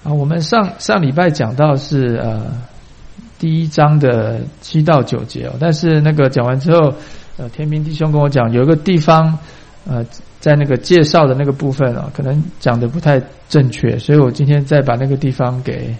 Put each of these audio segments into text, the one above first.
我们上礼拜讲到是第1章的7到9节但是那个讲完之后，天平弟兄跟我讲，有一个地方在那个介绍的那个部分可能讲的不太正确，所以我今天再把那个地方给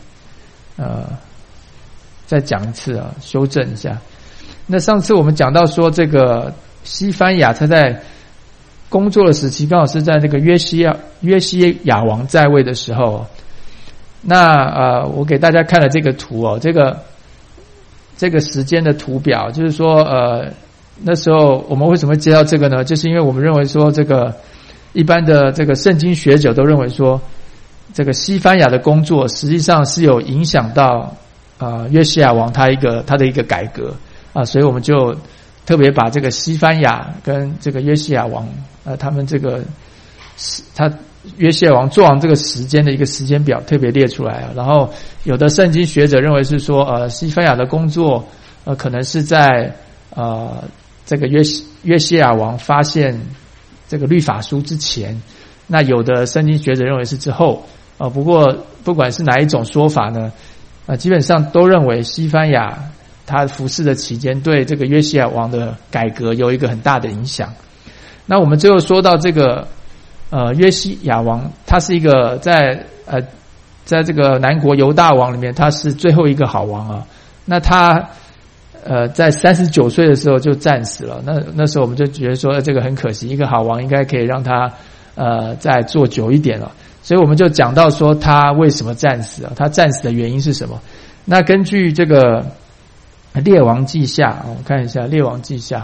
再讲一次修正一下。那上次我们讲到说，这个西番雅他在工作的时期，刚好是在那个约西亚王在位的时候。那我给大家看了这个图这个时间的图表，就是说那时候我们为什么会接到这个呢？就是因为我们认为说，这个一般的这个圣经学者都认为说，这个西番雅的工作实际上是有影响到约西亚王他的一个改革所以我们就特别把这个西番雅跟这个约西亚王他们这个他约西亚王做王这个时间的一个时间表特别列出来然后有的圣经学者认为是说西番雅的工作可能是在这个约西亚王发现这个律法书之前，那有的圣经学者认为是之后不过不管是哪一种说法呢基本上都认为西番雅他服侍的期间对这个约西亚王的改革有一个很大的影响。那我们最后说到这个约西亚王，他是一个在这个南国犹大王里面，他是最后一个好王那他在39岁的时候就战死了。那时候我们就觉得说这个很可惜，一个好王应该可以让他再做久一点了。所以我们就讲到说他为什么战死他战死的原因是什么？那根据这个列王记下我看一下列王记下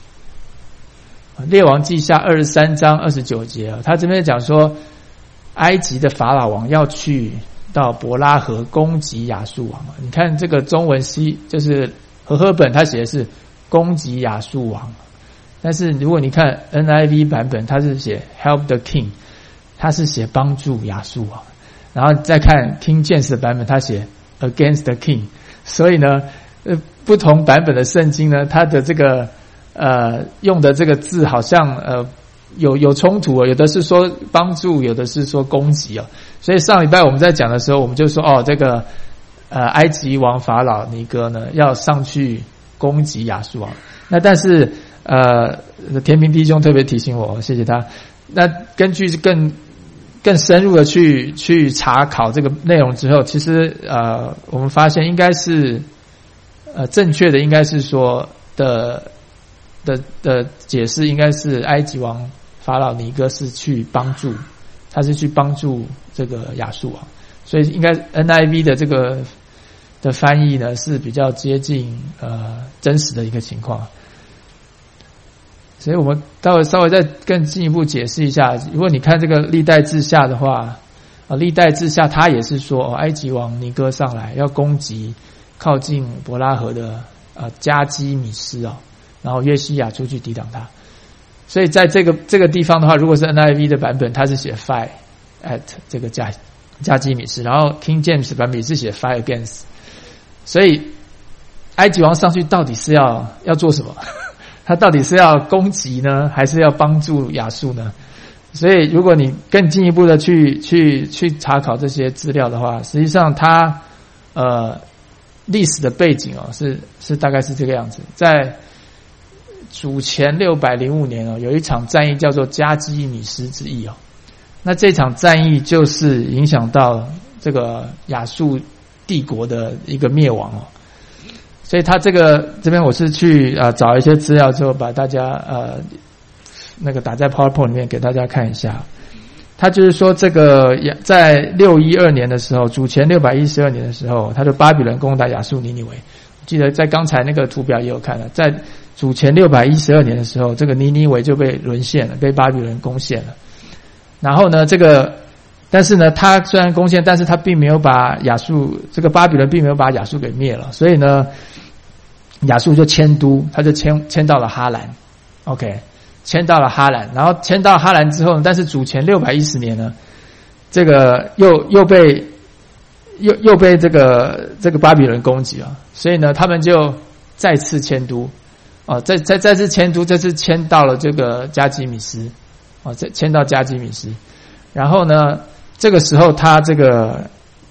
23章29节他这边讲说，埃及的法老王要去到伯拉河攻击亚述王你看这个中文就是和合本他写的是攻击亚述王，但是如果你看 NIV 版本，他是写 help the king， 他是写帮助亚述王，然后再看 King James 的版本，他写 against the king。 所以呢不同版本的圣经呢，它的这个用的这个字好像有冲突有的是说帮助，有的是说攻击所以上礼拜我们在讲的时候，我们就说这个埃及王法老尼哥呢要上去攻击亚述王。那但是田平弟兄特别提醒我，谢谢他。那根据更深入的去查考这个内容之后，其实我们发现应该是正确的应该是说的解释应该是埃及王法老尼哥是去帮助，他是去帮助这个亚述王，所以应该 NIV 的这个的翻译呢是比较接近真实的一个情况。所以我们稍微再更进一步解释一下，如果你看这个历代志下的话历代志下他也是说埃及王尼哥上来要攻击靠近伯拉河的加基米斯然后约西亚出去抵挡他。所以在这个地方的话，如果是 NIV 的版本，它是写 fight at 这个加基米斯，然后 King James 版本是写 fight against。所以埃及王上去到底是要做什么？他到底是要攻击呢，还是要帮助亚述呢？所以如果你更进一步的去查考这些资料的话，实际上他历史的背景是大概是这个样子。在主前605年有一场战役叫做加基米斯之役那这场战役就是影响到这个亚述帝国的一个灭亡所以他这边我是去找一些资料之后，把大家那个打在 PowerPoint 里面给大家看一下。他就是说这个在612年的时候，主前612年的时候，他就巴比伦攻打亚述尼尼微。记得在刚才那个图表也有看了，在主前612年的时候，这个尼尼微就被沦陷了，被巴比伦攻陷了。然后呢但是呢他虽然攻陷，但是他并没有把这个巴比伦并没有把亚述给灭了，所以呢亚述就迁都，他就迁到了哈兰。 OK， 迁到了哈兰，然后迁到哈兰之后，但是主前610年呢这个又被这个巴比伦攻击了，所以呢他们就再次迁都再次迁都，这次迁到了这个加基米斯再迁到加基米斯。然后呢这个时候他这个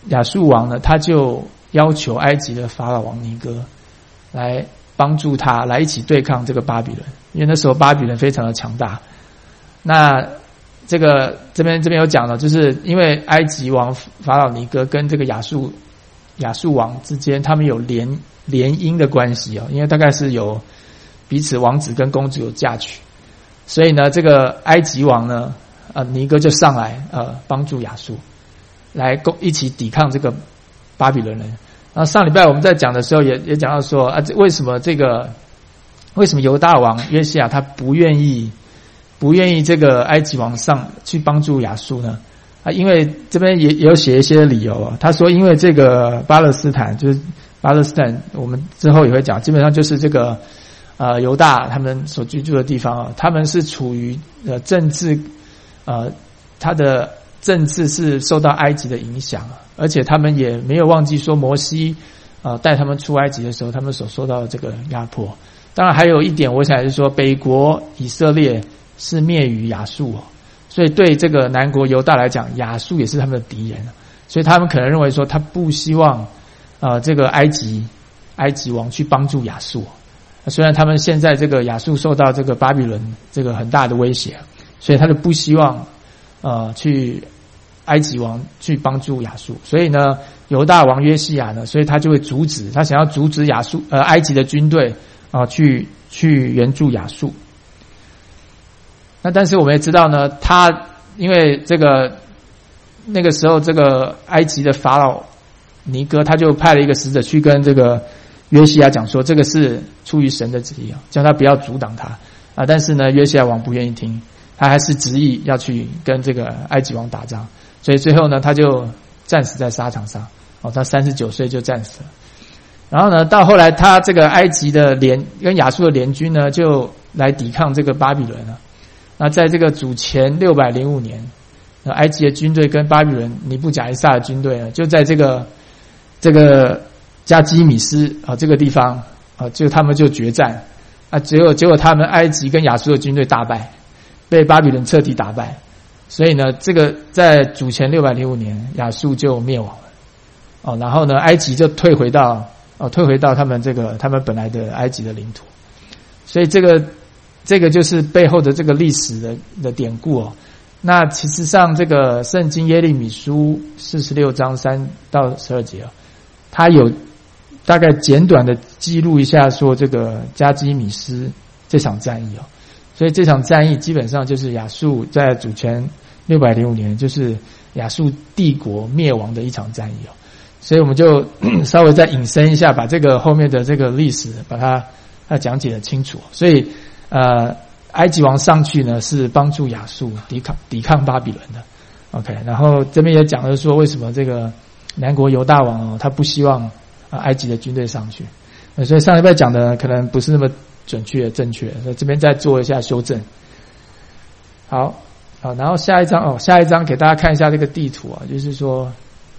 亚述王呢，他就要求埃及的法老王尼哥来帮助他，来一起对抗这个巴比伦，因为那时候巴比伦非常的强大。那这边有讲了，就是因为埃及王法老尼哥跟这个亚述王之间，他们有联姻的关系哦，因为大概是有彼此王子跟公主有嫁娶，所以呢，这个埃及王呢，尼哥就上来帮助亚述，来一起抵抗这个巴比伦人。然后上礼拜我们在讲的时候也讲到说为什么犹大王约西亚他不愿意这个埃及王上去帮助亚述呢？因为这边也有写一些理由啊。他说，因为这个巴勒斯坦，我们之后也会讲，基本上就是这个犹大他们所居住的地方啊，他们是处于政治他的政治是受到埃及的影响，而且他们也没有忘记说摩西带他们出埃及的时候，他们所受到的这个压迫。当然还有一点，我想是说，北国以色列是灭于亚述，所以对这个南国犹大来讲，亚述也是他们的敌人，所以他们可能认为说，他不希望这个埃及王去帮助亚述。虽然他们现在这个亚述受到这个巴比伦这个很大的威胁，所以他就不希望去埃及王去帮助亚述。所以呢，犹大王约西亚呢，所以他就会他想要阻止埃及的军队去援助亚述。那但是我们也知道呢，他因为那个时候这个埃及的法老尼哥，他就派了一个使者去跟这个约西亚讲说，这个是出于神的旨意，叫他不要阻挡他但是呢，约西亚王不愿意听，他还是执意要去跟这个埃及王打仗，所以最后呢，他就战死在沙场上他39岁就战死了。然后呢，到后来他这个埃及的跟亚述的联军呢，就来抵抗这个巴比伦了。那在这个主前605年，埃及的军队跟巴比伦尼布甲尼撒的军队呢，就在这个加基米斯这个地方他们就决战结果他们埃及跟亚述的军队大败，被巴比伦彻底打败。所以呢，这个在主前605年，亚述就灭亡了然后呢，埃及就退回到他们本来的埃及的领土。所以这个就是背后的这个历史的典故那其实上这个圣经耶利米书46章3到12节它有大概简短的记录一下说这个加基米斯这场战役所以这场战役基本上就是亚述在主前605年，就是亚述帝国灭亡的一场战役所以我们就稍微再引申一下，把这个后面的这个历史把它讲解得清楚。所以埃及王上去呢是帮助亚述抵抗巴比伦的 OK。 然后这边也讲了说为什么这个南国犹大王他不希望埃及的军队上去所以上礼拜讲的可能不是那么准确正确，所以这边再做一下修正。好然后下一章给大家看一下这个地图就是说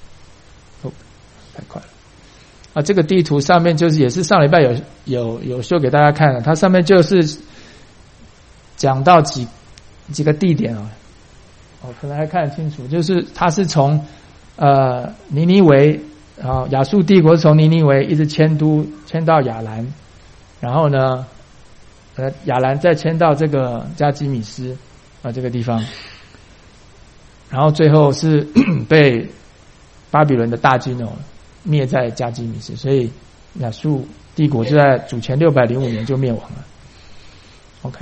太快了这个地图上面就是也是上礼拜有秀给大家看了，它上面就是讲到几个地点可能还看得清楚，就是它是从尼尼微亚述帝国从尼尼微一直迁到亚兰，然后呢亚兰再迁到这个加基米斯这个地方，然后最后是被巴比伦的大军灭在加基米斯，所以亚述帝国就在主前605年就灭亡了。 OK，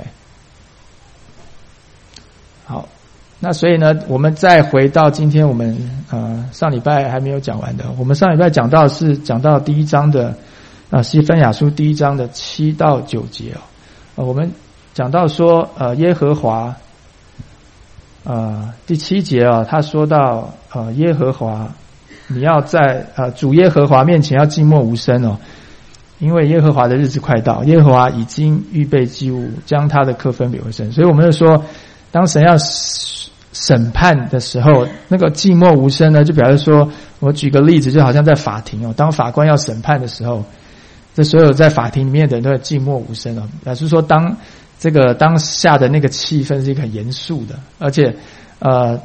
好，那所以呢我们再回到今天我们上礼拜还没有讲完的，我们上礼拜讲到第一章的西番雅书第一章的7到9节我们讲到说耶和华第7节他说到耶和华你要在主耶和华面前要静默无声因为耶和华的日子快到，耶和华已经预备祭物，将他的课分别为圣。所以我们就说当神要审判的时候，那个静默无声呢，就表示说，我举个例子，就好像在法庭当法官要审判的时候，这所有在法庭里面的人都会静默无声表示说当下的那个气氛是一个很严肃的，而且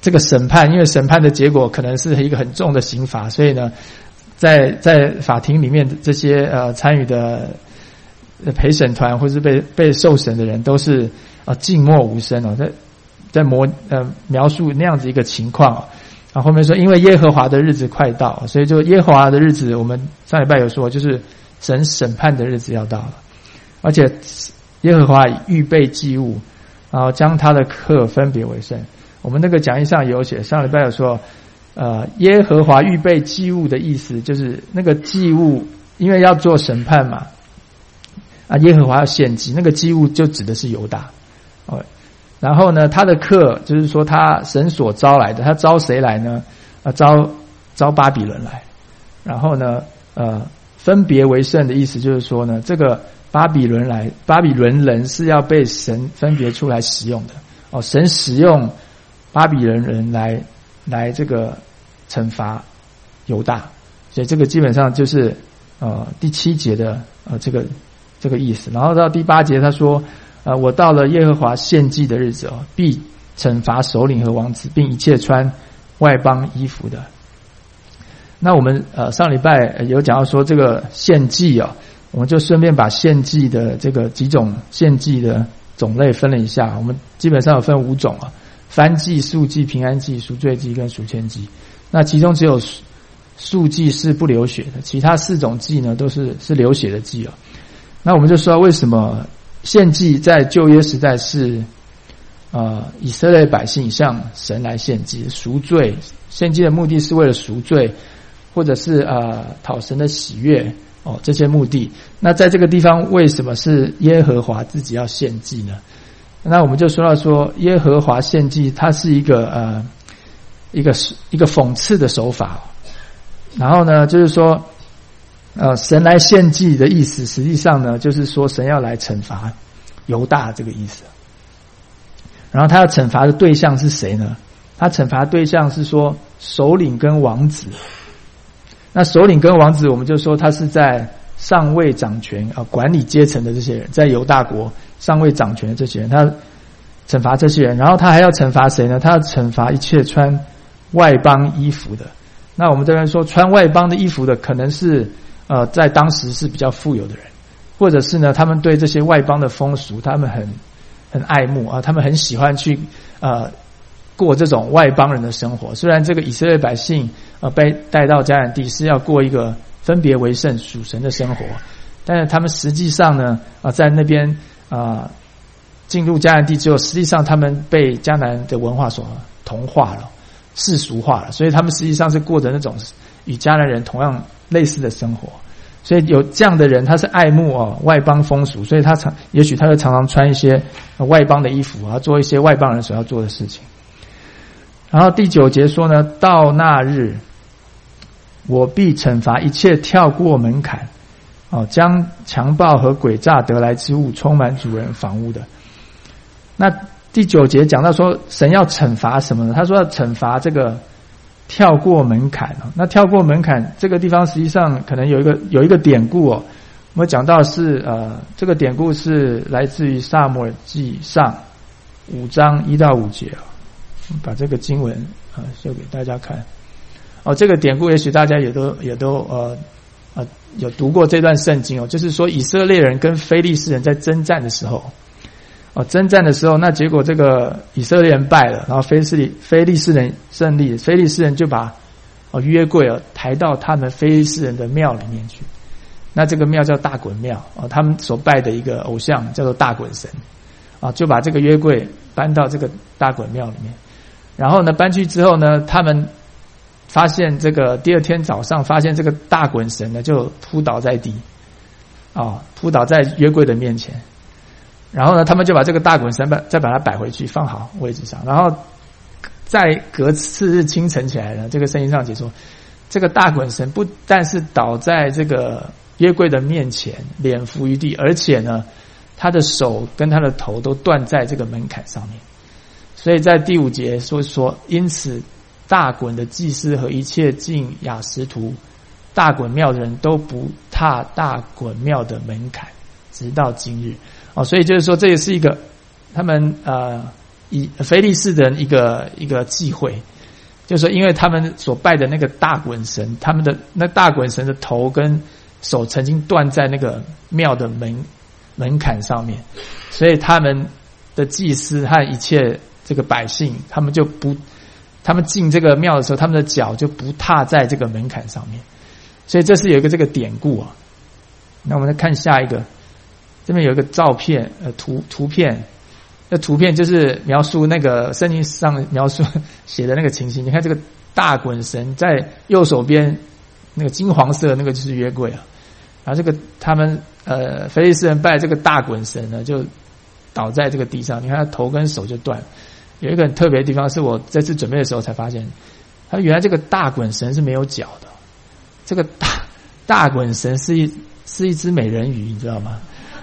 这个审判，因为审判的结果可能是一个很重的刑罚，所以呢，在法庭里面这些参与的陪审团或是被受审的人都是静默无声哦，在描述那样子一个情况啊。后面说，因为耶和华的日子快到，所以就耶和华的日子，我们上礼拜有说，就是神审判的日子要到了，而且耶和华预备祭物，然后将他的课分别为圣。我们那个讲义上有写，上礼拜有说，耶和华预备祭物的意思就是那个祭物，因为要做审判嘛，耶和华要献祭，那个祭物就指的是犹大，然后呢，他的课就是说他神所招来的，他招谁来呢？招巴比伦来，然后呢，分别为圣的意思就是说呢，这个巴比伦人是要被神分别出来使用的神使用巴比伦人来这个惩罚犹大，所以这个基本上就是第7节的这个意思。然后到第8节他说，我到了耶和华献祭的日子必惩罚首领和王子，并一切穿外邦衣服的。那我们上礼拜有讲到说这个献祭我们就顺便把献祭的这个几种献祭的种类分了一下。我们基本上有分5种燔祭、素祭、平安祭、赎罪祭跟赎愆祭。那其中只有素祭是不流血的，其他4种祭呢都是流血的祭那我们就说为什么献祭在旧约时代是以色列百姓向神来献祭赎罪，献祭的目的是为了赎罪，或者是讨神的喜悦这些目的。那在这个地方为什么是耶和华自己要献祭呢？那我们就说到说耶和华献祭，它是一个讽刺的手法。然后呢，就是说神来献祭的意思，实际上呢，就是说神要来惩罚犹大这个意思。然后他要惩罚的对象是谁呢？他惩罚对象是说首领跟王子。那首领跟王子，我们就说他是在上位掌权管理阶层的这些人，在犹大国上位掌权的这些人，他惩罚这些人。然后他还要惩罚谁呢？他要惩罚一切穿外邦衣服的。那我们这边说穿外邦的衣服的，可能是在当时是比较富有的人，或者是呢，他们对这些外邦的风俗，他们很爱慕他们很喜欢去过这种外邦人的生活。虽然这个以色列百姓被带到迦南地是要过一个分别为圣属神的生活，但是他们实际上呢在那边进入迦南地之后，实际上他们被迦南的文化所同化了，世俗化了，所以他们实际上是过着那种与迦南人同样类似的生活。所以有这样的人，他是爱慕外邦风俗，所以也许他会常常穿一些外邦的衣服做一些外邦人所要做的事情。然后第9节说呢，到那日我必惩罚一切跳过门槛将强暴和诡诈得来之物充满主人房屋的。那第9节讲到说神要惩罚什么呢？他说要惩罚这个跳过门槛那跳过门槛这个地方实际上可能有一个典故我们讲到是这个典故是来自于撒母耳记上5章1到5节把这个经文秀给大家看这个典故也许大家也都有读过这段圣经就是说以色列人跟非利士人在征战的时候那结果这个以色列人败了，然后非利士人胜利，非利士人就把约柜抬到他们非利士人的庙里面去。那这个庙叫大衮庙他们所拜的一个偶像叫做大衮神就把这个约柜搬到这个大衮庙里面。然后呢，搬去之后呢，他们发现这个第2天早上发现这个大衮神呢就扑倒在地扑倒在约柜的面前。然后呢，他们就把这个大衮神再把它摆回去放好位置上。然后在隔次日清晨起来呢，这个圣经上解说这个大衮神不但是倒在这个约柜的面前脸伏于地，而且呢他的手跟他的头都断在这个门槛上面。所以在第5节说因此大衮的祭司和一切进亚实图大衮庙的人都不踏大衮庙的门槛直到今日所以就是说这也是一个他们以非利士的人一个忌讳，就是说因为他们所拜的那个大滚神，他们的那大滚神的头跟手曾经断在那个庙的门槛上面，所以他们的祭司和一切这个百姓，他们进这个庙的时候，他们的脚就不踏在这个门槛上面，所以这是有一个这个典故啊。那我们再看下一个，这边有一个照片，图片，那图片就是描述那个圣经上描述写的那个情形。你看这个大滚神在右手边，那个金黄色的那个就是约柜啊，然后这个他们非利士人拜这个大滚神呢，就倒在这个地上，你看他头跟手就断了。有一个很特别的地方，是我这次准备的时候才发现，他原来这个大滚神是没有脚的，这个大滚神是一只美人鱼，你知道吗？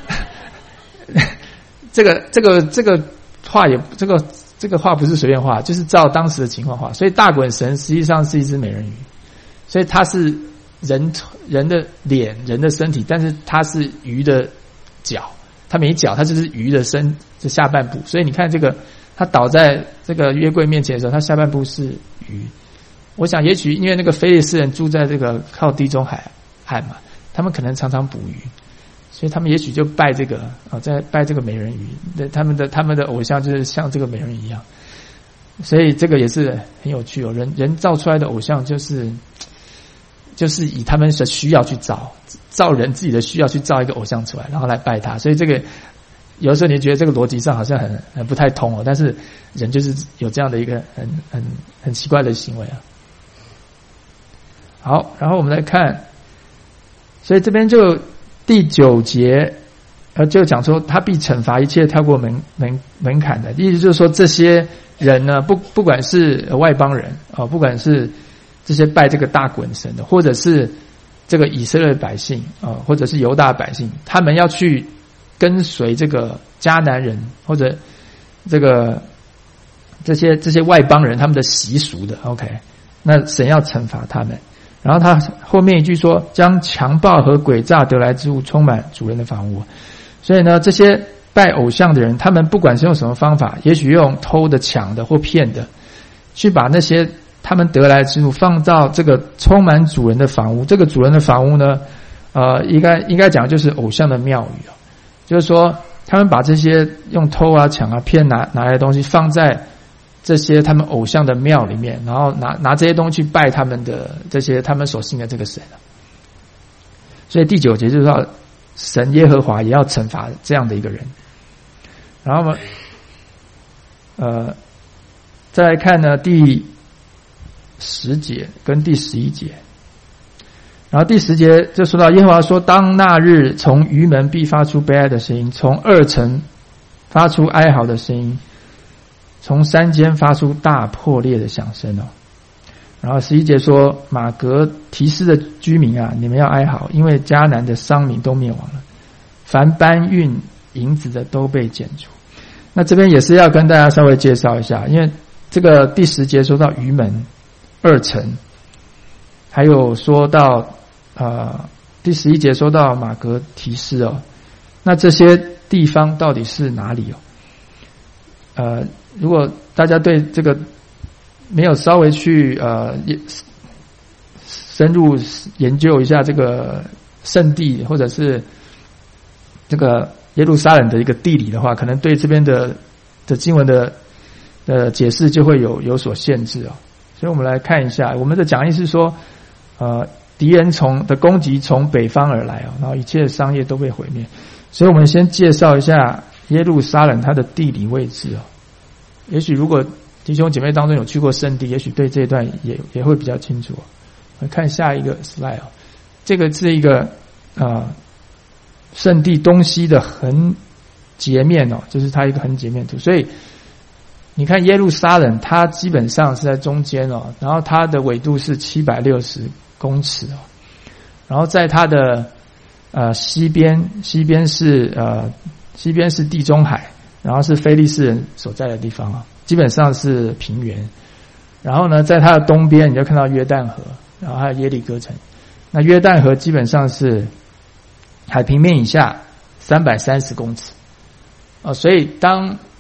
这个画也这个画不是随便画，就是照当时的情况画。所以大滚神实际上是一只美人鱼，所以它是人的脸、人的身体，但是它是鱼的脚，它没脚，它就是鱼的下半部。所以你看这个，它倒在这个约柜面前的时候，它下半部是鱼。我想也许因为那个非利士人住在这个靠地中海岸嘛，他们可能常常捕鱼，所以他们也许就拜这个在拜这个美人鱼，他们的偶像就是像这个美人鱼一样，所以这个也是很有趣哦。人造出来的偶像就是以他们的需要去造人自己的需要去造一个偶像出来，然后来拜他。所以这个有的时候你觉得这个逻辑上好像很不太通哦，但是人就是有这样的一个很奇怪的行为啊。好，然后我们来看，所以这边就第9节，就讲说他必惩罚一切跳过门槛的，意思就是说这些人呢，不管是外邦人不管是这些拜这个大滚神的，或者是这个以色列百姓或者是犹大百姓，他们要去跟随这个迦南人或者这些外邦人他们的习俗的 ，OK， 那神要惩罚他们。然后他后面一句说，将强暴和诡诈得来之物充满主人的房屋。所以呢，这些拜偶像的人，他们不管是用什么方法，也许用偷的、抢的或骗的，去把那些他们得来之物放到这个充满主人的房屋。这个主人的房屋呢，应该讲就是偶像的庙宇就是说他们把这些用偷啊、抢啊、骗拿来的东西放在这些他们偶像的庙里面，然后拿这些东西去拜他们的这些他们所信的这个神所以第9节就是说，神耶和华也要惩罚这样的一个人。然后再来看呢第10节跟第11节。然后第10节就说到耶和华说，当那日从鱼门必发出悲哀的声音，从2层发出哀嚎的声音，从山间发出大破裂的响声然后11节说，马革提斯的居民啊，你们要哀嚎，因为迦南的商民都灭亡了，凡搬运银子的都被剪除。那这边也是要跟大家稍微介绍一下，因为这个第10节说到鱼门2层，还有说到第11节说到马革提斯那这些地方到底是哪里如果大家对这个没有稍微去深入研究一下这个圣地或者是这个耶路撒冷的一个地理的话，可能对这边的经文的解释就会有所限制所以我们来看一下，我们的讲义是说敌人的攻击从北方而来然后一切商业都被毁灭。所以我们先介绍一下耶路撒冷它的地理位置也许如果弟兄姐妹当中有去过圣地，也许对这一段也会比较清楚我们看下一个 slide 这个是一个圣地东西的横截面就是它一个横截面图。所以你看耶路撒冷它基本上是在中间然后它的纬度是760公尺然后在它的西边是地中海，然后是非利士人所在的地方基本上是平原。然后呢，在它的东边你就看到约旦河，然后还有耶利哥城。那约旦河基本上是海平面以下330公尺所以当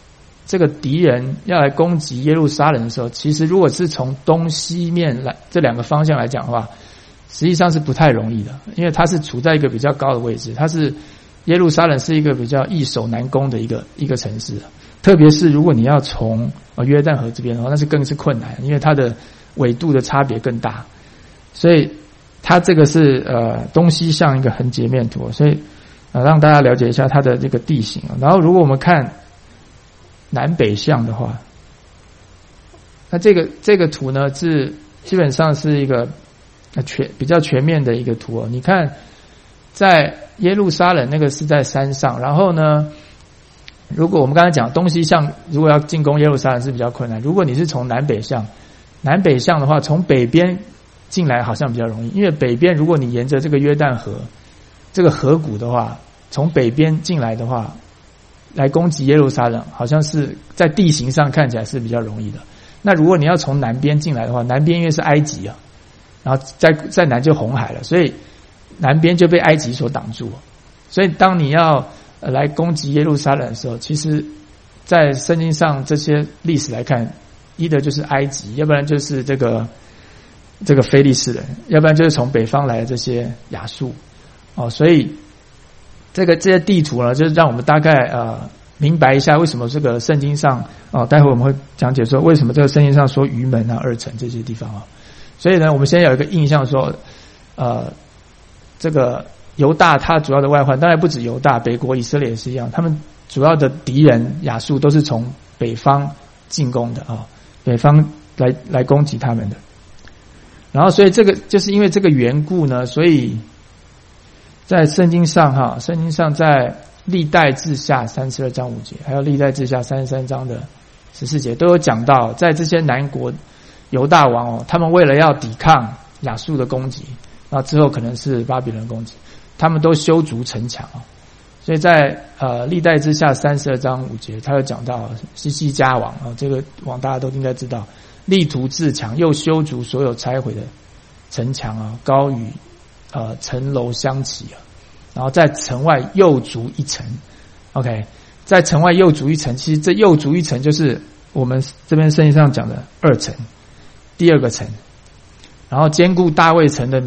这个敌人要来攻击耶路撒冷的时候，其实如果是从东西面来这两个方向来讲的话，实际上是不太容易的，因为它是处在一个比较高的位置，它是耶路撒冷是一个比较易守难攻的一个城市，特别是如果你要从约旦河这边的话，那是更是困难，因为它的纬度的差别更大，所以它这个是东西向一个横截面图，所以让大家了解一下它的这个地形。然后如果我们看南北向的话，那这个图呢是基本上是一个比较全面的一个图你看在耶路撒冷那个是在山上，然后呢如果我们刚才讲东西向如果要进攻耶路撒冷是比较困难，如果你是从南北向的话，从北边进来好像比较容易，因为北边如果你沿着这个约旦河这个河谷的话，从北边进来的话来攻击耶路撒冷，好像是在地形上看起来是比较容易的。那如果你要从南边进来的话，南边因为是埃及然后在南就红海了，所以南边就被埃及所挡住。所以当你要来攻击耶路撒冷的时候，其实在圣经上这些历史来看，一的就是埃及，要不然就是这个非利士人，要不然就是从北方来的这些亚述所以这些地图呢，就是让我们大概明白一下为什么这个圣经上待会我们会讲解说为什么这个圣经上说鱼门二城这些地方所以呢，我们现在有一个印象说这个犹大它主要的外患，当然不止犹大，北国以色列也是一样，他们主要的敌人亚述都是从北方进攻的北方来攻击他们的。然后所以这个就是因为这个缘故呢，所以在圣经上在历代志下32章5节，还有历代志下33章的14节都有讲到，在这些南国犹大王他们为了要抵抗亚述的攻击，那之后可能是巴比伦攻击，他们都修筑城墙所以在历代志下32章5节，他有讲到西西家王这个王大家都应该知道，力图自强，又修筑所有拆毁的城墙高与城楼相齐然后在城外又筑一层 OK， 在城外又筑一层，其实这又筑一层就是我们这边圣经上讲的2层，第二个城，然后坚固大卫城的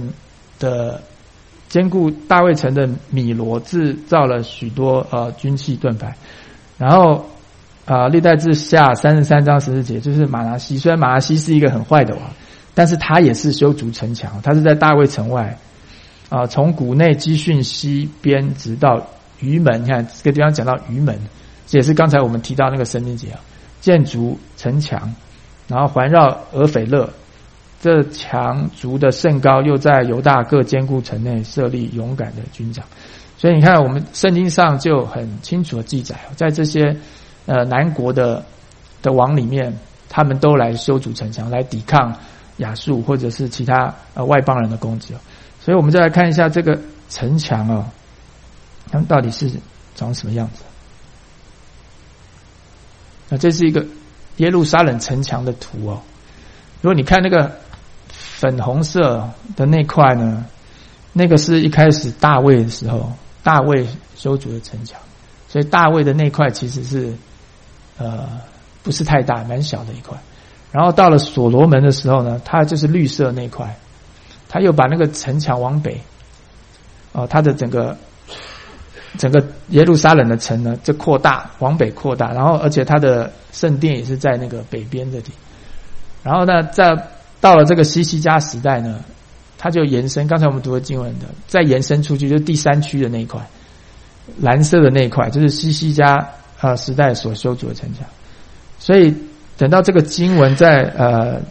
米罗制造了许多军器盾牌。然后历代志下33章14节就是马拿西，虽然马拿西是一个很坏的王，但是他也是修筑城墙，他是在大卫城外从谷内基训西边直到鱼门，你看这个地方讲到鱼门，这也是刚才我们提到那个申命节建筑城墙，然后环绕俄斐勒，这墙筑的甚高，又在犹大各坚固城内设立勇敢的军长。所以你看我们圣经上就很清楚的记载在这些南国的王里面，他们都来修筑城墙，来抵抗亚述或者是其他外邦人的攻击所以我们再来看一下这个城墙它们到底是长什么样子。这是一个耶路撒冷城墙的图如果你看那个粉红色的那块呢，那个是一开始大卫的时候，大卫修筑的城墙，所以大卫的那块其实是不是太大，蛮小的一块。然后到了所罗门的时候呢，他就是绿色那块，他又把那个城墙往北他的整个耶路撒冷的城呢就扩大，往北扩大，然后而且他的圣殿也是在那个北边这里。然后呢到了这个西西家时代呢，他就延伸，刚才我们读的经文的再延伸出去，就是第3区的那一块蓝色的那一块，就是西西家时代所修筑的城墙。所以等到这个经文在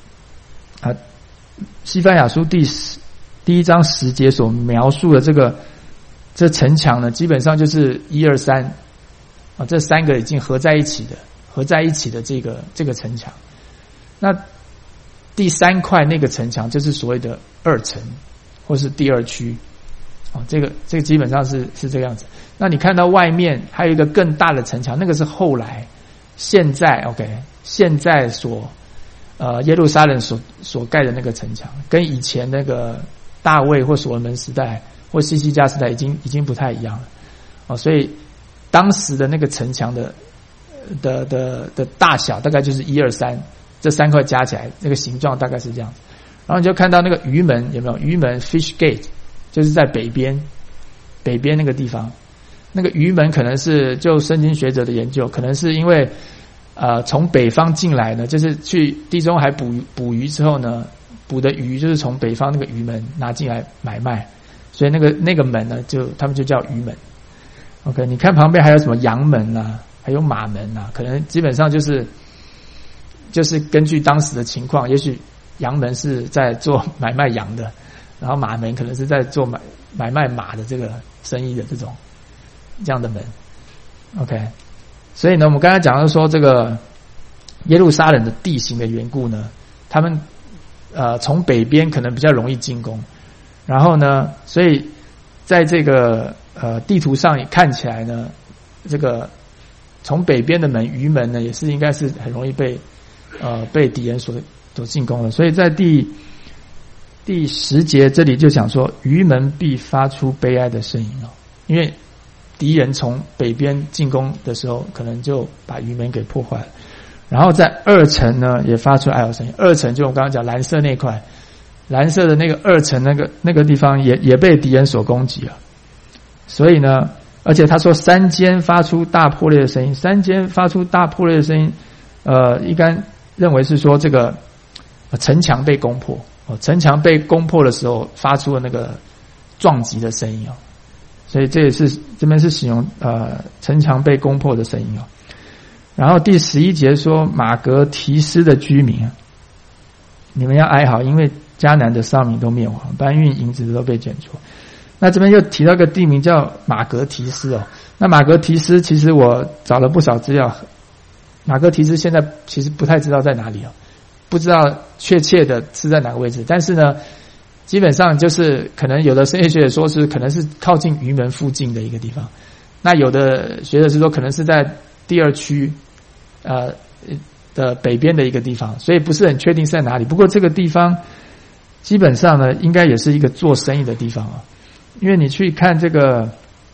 西番雅书第1章10节所描述的这城墙呢，基本上就是1、2、3这3个已经合在一起的这个城墙。那第3块那个城墙就是所谓的2层或是第2区这个基本上是这个样子。那你看到外面还有一个更大的城墙，那个是后来现在耶路撒冷所盖的那个城墙，跟以前那个大卫或所罗门时代或西西家时代已经不太一样了所以当时的那个城墙的的大小大概就是1、2、3，这3块加起来那个形状大概是这样子。然后你就看到那个鱼门有没有？鱼门 Fish Gate 就是在北边那个地方。那个鱼门可能是就圣经学者的研究，可能是因为从北方进来呢，就是去地中海捕鱼之后呢，捕的鱼就是从北方那个鱼门拿进来买卖，所以那个门呢，他们就叫鱼门。OK， 你看旁边还有什么羊门啊，还有马门啊，可能基本上就是根据当时的情况，也许羊门是在做买卖羊的，然后马门可能是在做买卖马的这个生意的这样的门。OK， 所以呢，我们刚才讲到说这个耶路撒冷的地形的缘故呢，他们从北边可能比较容易进攻，然后呢，所以在这个地图上也看起来呢，这个从北边的门鱼门呢，也是应该是很容易被敌人所进攻的。所以在第10节这里就讲说，鱼门必发出悲哀的声音哦，因为敌人从北边进攻的时候，可能就把鱼门给破坏了。然后在2层呢，也发出哀嚎声音。2层就我刚刚讲蓝色那块，蓝色的那个2层那个地方也被敌人所攻击了。所以呢，而且他说山间发出大破裂的声音，山间发出大破裂的声音，一般认为是说这个城墙被攻破，城墙被攻破的时候发出了那个撞击的声音哦，所以这也是这边是形容城墙被攻破的声音哦。然后第11节说马格提斯的居民，你们要哀嚎，因为迦南的少民都灭亡，搬运银子的都被剪除。那这边又提到一个地名叫马格提斯哦。那马格提斯其实我找了不少资料，马格提斯现在其实不太知道在哪里哦，不知道确切的是在哪个位置，但是呢，基本上就是可能有的圣经学者说是可能是靠近鱼门附近的一个地方，那有的学者是说可能是在第2区的北边的一个地方，所以不是很确定是在哪里。不过这个地方基本上呢，应该也是一个做生意的地方啊。因为你去看这个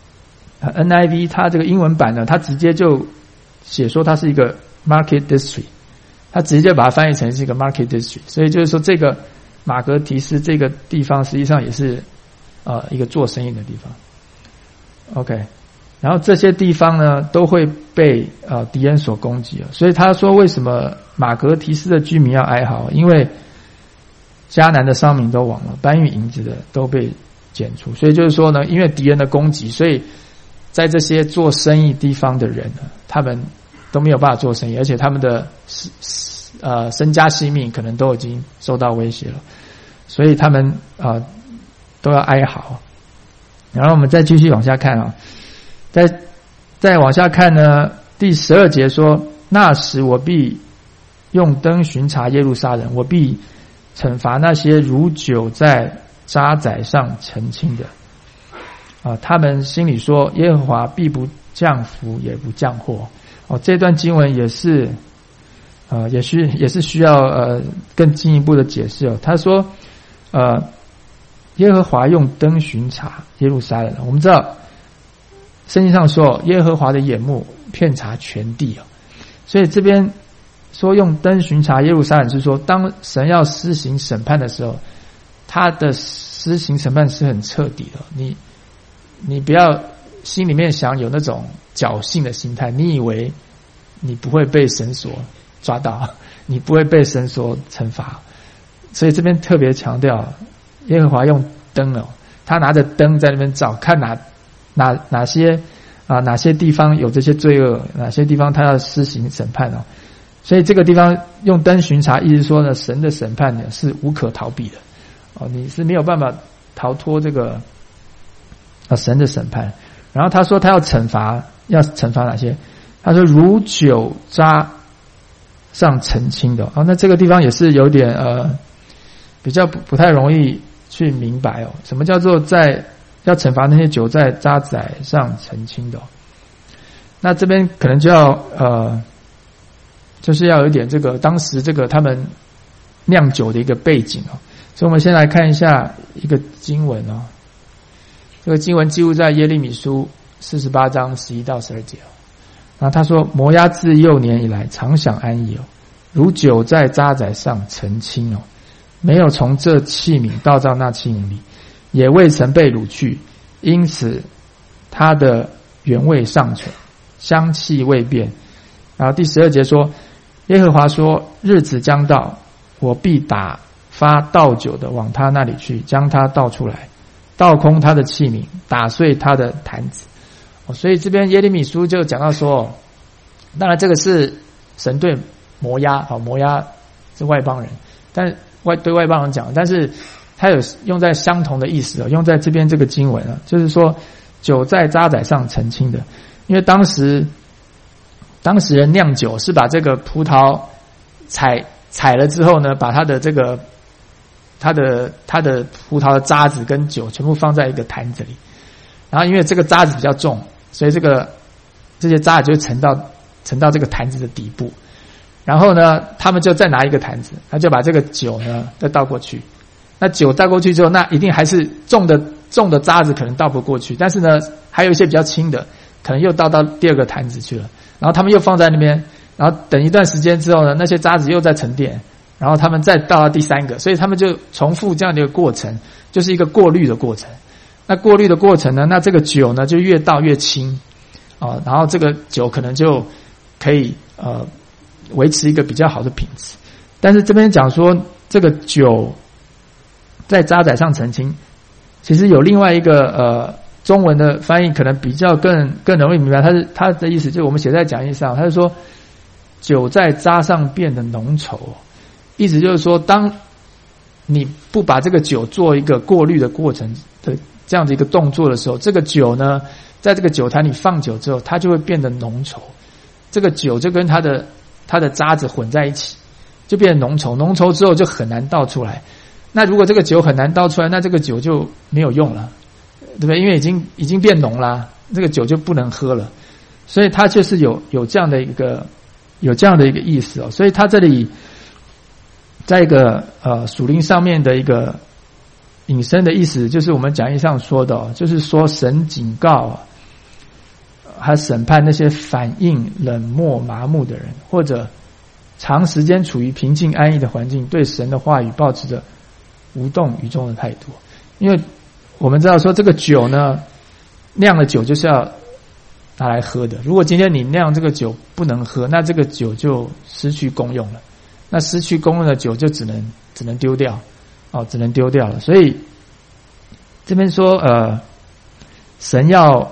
NIV， 它这个英文版呢，它直接就写说它是一个 market district， 它直接把它翻译成是一个 market district， 所以就是说这个马格提斯这个地方实际上也是一个做生意的地方。OK， 然后这些地方呢都会被敌人所攻击了，所以他说为什么马格提斯的居民要哀嚎？因为迦南的商民都亡了，搬运银子的都被剪除，所以就是说呢，因为敌人的攻击，所以在这些做生意地方的人呢，他们都没有办法做生意，而且他们的身家性命可能都已经受到威胁了，所以他们都要哀嚎。然后我们再继续往下看啊，再往下看呢，第12节说，那时我必用灯巡查耶路撒冷，我必惩罚那些如酒在渣滓上澄清的他们心里说，耶和华必不降福也不降祸。这段经文也是也是需要更进一步的解释哦。他说耶和华用灯巡查耶路撒冷，我们知道圣经上说耶和华的眼目遍察全地所以这边说用灯巡查耶路撒冷是说，当神要施行审判的时候，他的施行审判是很彻底的。你不要心里面想有那种侥幸的心态，你以为你不会被神所抓到，你不会被神所惩罚。所以这边特别强调耶和华用灯他拿着灯在那边照，看哪些地方有这些罪恶，哪些地方他要施行审判所以这个地方用灯巡查，意思说呢，神的审判呢是无可逃避的你是没有办法逃脱这个神的审判。然后他说他要惩罚哪些？他说如酒渣上澄清的那这个地方也是有点比较不太容易去明白什么叫做要惩罚那些酒在渣滓上澄清的那这边可能就要就是要有一点这个当时这个他们酿酒的一个背景所以我们先来看一下一个经文这个经文记录在耶利米书48章11到12节然后他说：摩押自幼年以来常享安逸哦，如酒在渣滓上澄清哦，没有从这器皿倒到那器皿里，也未曾被掳去，因此它的原味尚存，香气未变。然后第12节说，耶和华说：日子将到，我必打发倒酒的往他那里去，将他倒出来，倒空他的器皿，打碎他的坛子。所以这边耶利米书就讲到说，当然这个是神对摩押，摩押是外邦人，但对外邦人讲，但是他有用在相同的意思，用在这边这个经文啊，就是说酒在渣滓上澄清的，因为当时人酿酒是把这个葡萄采了之后呢，把它的这个它的葡萄的渣子跟酒全部放在一个坛子里，然后因为这个渣子比较重，所以这些渣子就会沉到这个坛子的底部，然后呢他们就再拿一个坛子，他就把这个酒呢再倒过去，那酒倒过去之后，那一定还是重的渣子可能倒不过去，但是呢还有一些比较轻的可能又倒到第二个坛子去了，然后他们又放在那边，然后等一段时间之后呢，那些渣子又在沉淀，然后他们再倒到第三个，所以他们就重复这样的一个过程，就是一个过滤的过程。那过滤的过程呢，那这个酒呢就越倒越轻然后这个酒可能就可以维持一个比较好的品质。但是这边讲说这个酒在渣滓上澄清，其实有另外一个中文的翻译可能比较更容易明白，他的意思就是我们写在讲义上，他是说酒在渣上变得浓稠，意思就是说当你不把这个酒做一个过滤的过程的这样的一个动作的时候，这个酒呢在这个酒坛里放久之后，它就会变得浓稠，这个酒就跟它的渣子混在一起，就变得浓稠，浓稠之后就很难倒出来。那如果这个酒很难倒出来，那这个酒就没有用了，对不对？因为已经变浓了，这个酒就不能喝了。所以它就是有这样的一个意思哦。所以它这里在一个属灵上面的一个引申的意思，就是我们讲义上说的就是说神警告还审判那些反应冷漠麻木的人，或者长时间处于平静安逸的环境，对神的话语抱持着无动于衷的态度。因为我们知道说这个酒呢，酿的酒就是要拿来喝的，如果今天你酿这个酒不能喝，那这个酒就失去功用了，那失去功用的酒就只能丢掉只能丢掉了。所以这边说神要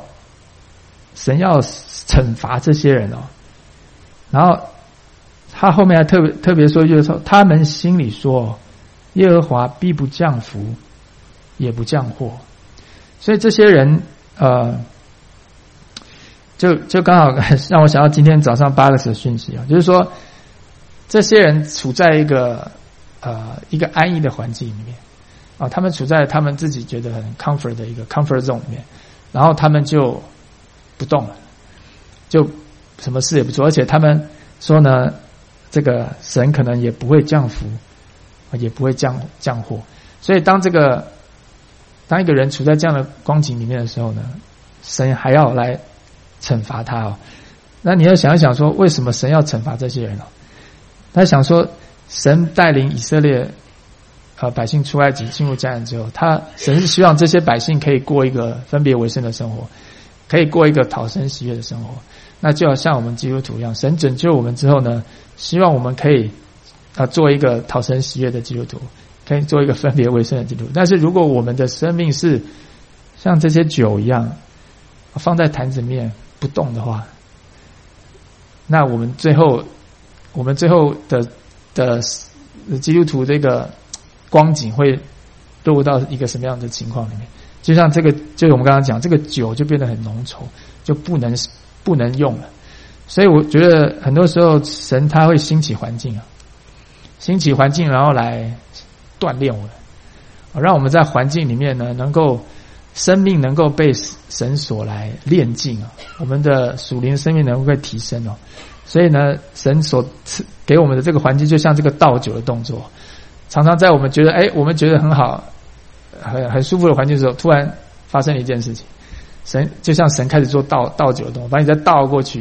惩罚这些人然后他后面还特别说，就是说他们心里说耶和华必不降福也不降祸。所以这些人就刚好让我想到今天早上8个的讯息就是说这些人处在一个安逸的环境里面他们处在他们自己觉得很 comfort 的一个 comfort zone 里面，然后他们就不动了，就什么事也不做，而且他们说呢，这个神可能也不会降福，也不会降祸。所以当一个人处在这样的光景里面的时候呢，神还要来惩罚他那你要想一想说，为什么神要惩罚这些人他想说，神带领以色列百姓出埃及进入迦南之后，神是希望这些百姓可以过一个分别为圣的生活，可以过一个讨神喜悦的生活。那就要像我们基督徒一样，神拯救我们之后呢，希望我们可以做一个讨神喜悦的基督徒，可以做一个分别为圣的基督徒。但是如果我们的生命是像这些酒一样放在坛子里面不动的话，那我们最后的基督徒这个光景会落入到一个什么样的情况里面？就像就是我们刚刚讲，这个酒就变得很浓稠，就不能用了。所以我觉得很多时候神他会兴起环境然后来锻炼我们，让我们在环境里面呢，生命能够被神所来炼净我们的属灵生命能够被提升所以呢，神所给我们的这个环境就像这个倒酒的动作，常常在我们觉得我们觉得很好很舒服的环境的时候，突然发生了一件事情，就像神开始做倒酒的动作，把你再倒过去，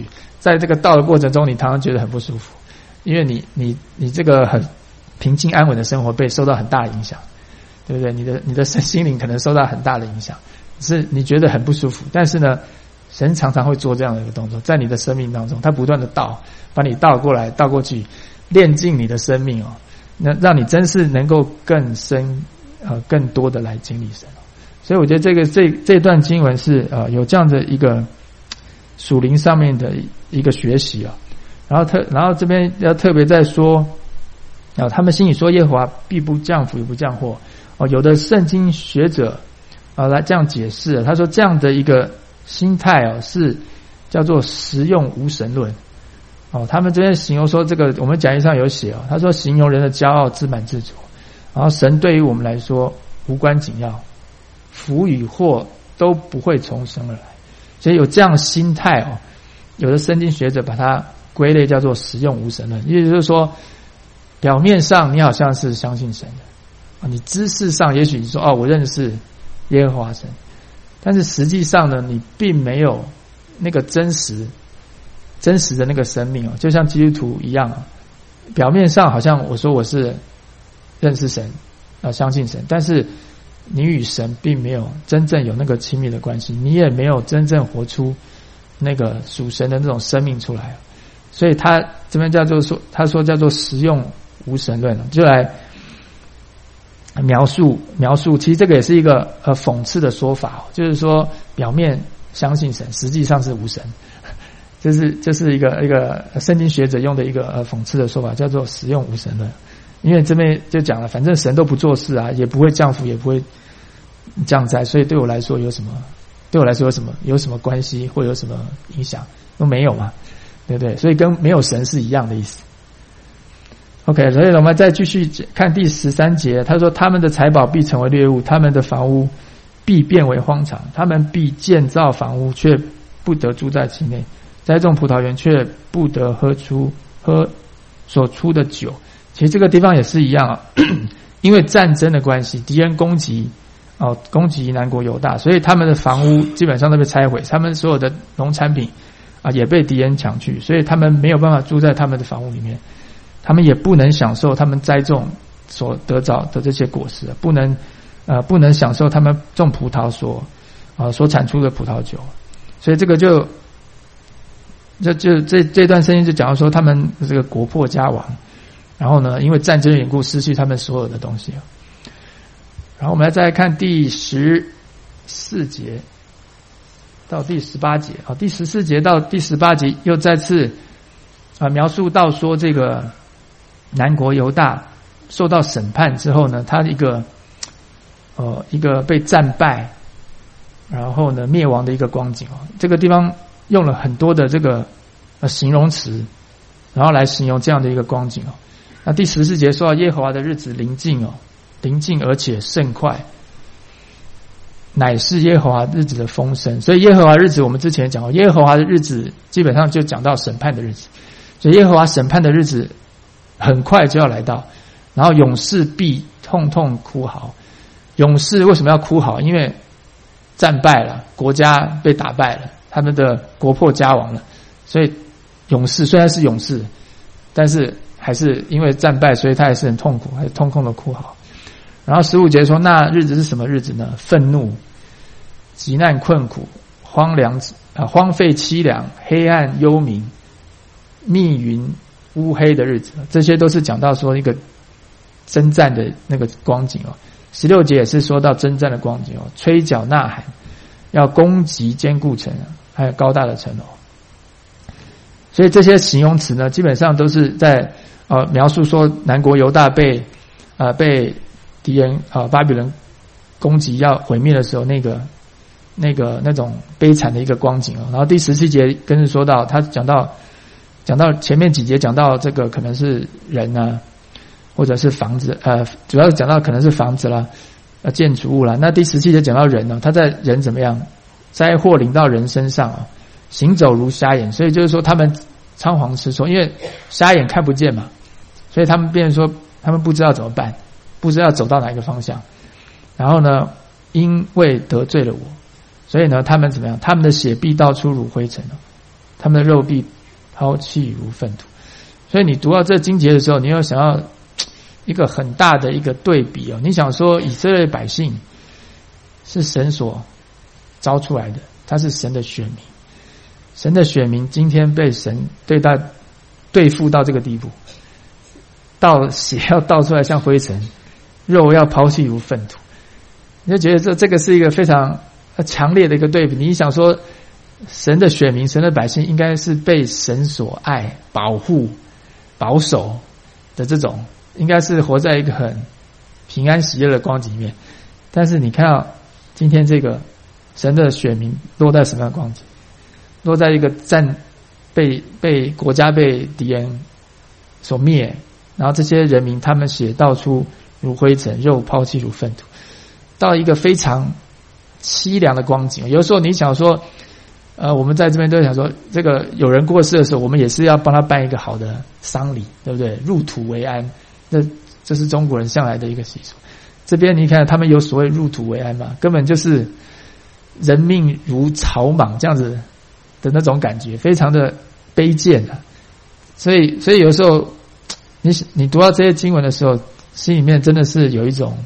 在这个道的过程中，你常常觉得很不舒服，因为你这个很平静安稳的生活被受到很大的影响，对不对？你的身心灵可能受到很大的影响，是你觉得很不舒服。但是呢，神常常会做这样的一个动作，在你的生命当中，他不断的倒，把你倒过来倒过去，炼净你的生命哦，那让你真是能够更深更多的来经历神。所以我觉得这段经文是有这样的一个属灵上面的一个学习啊。然后这边要特别再说他们心里说耶和华必不降福也不降祸有的圣经学者来这样解释他说这样的一个心态是叫做实用无神论他们这边形容说这个我们讲义上有写他说形容人的骄傲自满自足，然后神对于我们来说无关紧要，福与祸都不会从神而来，所以有这样心态有的圣经学者把它归类叫做实用无神论，也就是说表面上你好像是相信神的你知识上也许你说我认识耶和华神，但是实际上呢你并没有那个真实的那个生命就像基督徒一样表面上好像我说我是认识神相信神，但是你与神并没有真正有那个亲密的关系，你也没有真正活出那个属神的那种生命出来，所以他这边他说叫做实用无神论，就来描述，其实这个也是一个讽刺的说法就是说表面相信神，实际上是无神，这是一个圣经学者用的一个讽刺的说法，叫做实用无神论。因为这边就讲了，反正神都不做事也不会降福，也不会降灾，所以对我来说有什么关系，或有什么影响都没有嘛，对不对？所以跟没有神是一样的意思。OK， 所以我们再继续看第13节，他说他们的财宝必成为掠物，他们的房屋必变为荒场，他们必建造房屋，却不得住在其内，栽种葡萄园，却不得喝所出的酒。其实这个地方也是一样因为战争的关系，敌人攻击南国犹大，所以他们的房屋基本上都被拆毁，他们所有的农产品也被敌人抢去，所以他们没有办法住在他们的房屋里面，他们也不能享受他们栽种所得着的这些果实，不能享受他们种葡萄所产出的葡萄酒。所以这个这段圣经就讲到说他们这个国破家亡，然后呢因为战争的缘故失去他们所有的东西。然后我们再来看第14节到第18节第14节到第18节又再次描述到说这个南国犹大受到审判之后呢，他一个被战败然后呢灭亡的一个光景这个地方用了很多的这个形容词，然后来形容这样的一个光景那第14节说到耶和华的日子临近而且甚快，乃是耶和华日子的风声。所以耶和华日子我们之前讲过，耶和华的日子基本上就讲到审判的日子，所以耶和华审判的日子很快就要来到，然后勇士必痛痛哭嚎。勇士为什么要哭嚎？因为战败了，国家被打败了，他们的国破家亡了，所以勇士虽然是勇士，但是还是因为战败，所以他还是很痛苦，还是痛痛的哭嚎。然后15节说那日子是什么日子呢？愤怒、极难、困苦、荒废、凄凉、黑暗、幽冥、密云、乌黑的日子，这些都是讲到说一个征战的那个光景16节也是说到征战的光景吹角呐喊，要攻击坚固城，还有高大的城楼。所以这些形容词呢，基本上都是在描述说南国犹大被敌人巴比伦攻击要毁灭的时候那种悲惨的一个光景然后第17节跟着说到他讲到前面几节讲到这个可能是人或者是房子主要讲到可能是房子啦建筑物啦。那第17节讲到人他在人怎么样，灾祸临到人身上行走如瞎眼，所以就是说他们仓皇失措，因为瞎眼看不见嘛，所以他们变成说他们不知道怎么办，不知道走到哪一个方向。然后呢因为得罪了我，所以呢他们怎么样，他们的血必倒出如灰尘他们的肉必抛弃如粪土。所以你读到这经节的时候，你要想要一个很大的一个对比哦。你想说以色列百姓是神所招出来的，他是神的选民，神的选民今天被神对付到这个地步，到血要倒出来像灰尘，肉要抛弃如粪土，你就觉得这个是一个非常强烈的一个对比。你想说神的选民，神的百姓应该是被神所爱、保护、保守的这种，应该是活在一个很平安喜乐的光景里面。但是你看到今天这个神的选民落在什么样的光景？落在一个被国家被敌人所灭，然后这些人民他们血倒出如灰尘，肉抛弃如粪土，到一个非常凄凉的光景。有的时候你想说我们在这边都想说，这个有人过世的时候，我们也是要帮他办一个好的丧礼，对不对？入土为安，这是中国人向来的一个习俗。这边你看他们有所谓入土为安嘛，根本就是人命如草莽这样子的那种感觉，非常的卑贱啊。所以有时候你读到这些经文的时候，心里面真的是有一种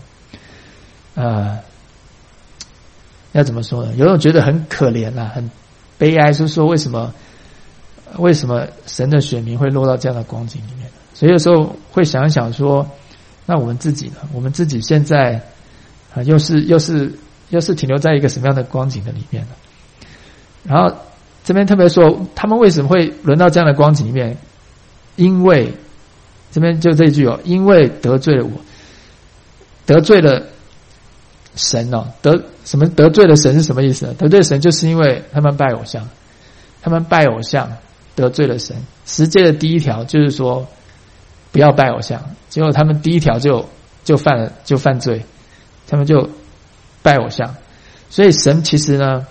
要怎么说呢？有种觉得很可怜啊，很悲哀，就是说为什么神的选民会落到这样的光景里面？所以有时候会想一想说，那我们自己呢？我们自己现在又是停留在一个什么样的光景的里面呢？然后这边特别说，他们为什么会轮到这样的光景里面？因为这边就这一句哦，因为得罪了我，得罪了神哦，得罪了神是什么意思呢？得罪神就是因为他们拜偶像，得罪了神。十诫的第一条就是说不要拜偶像，结果他们第一条就犯罪，他们就拜偶像。所以神其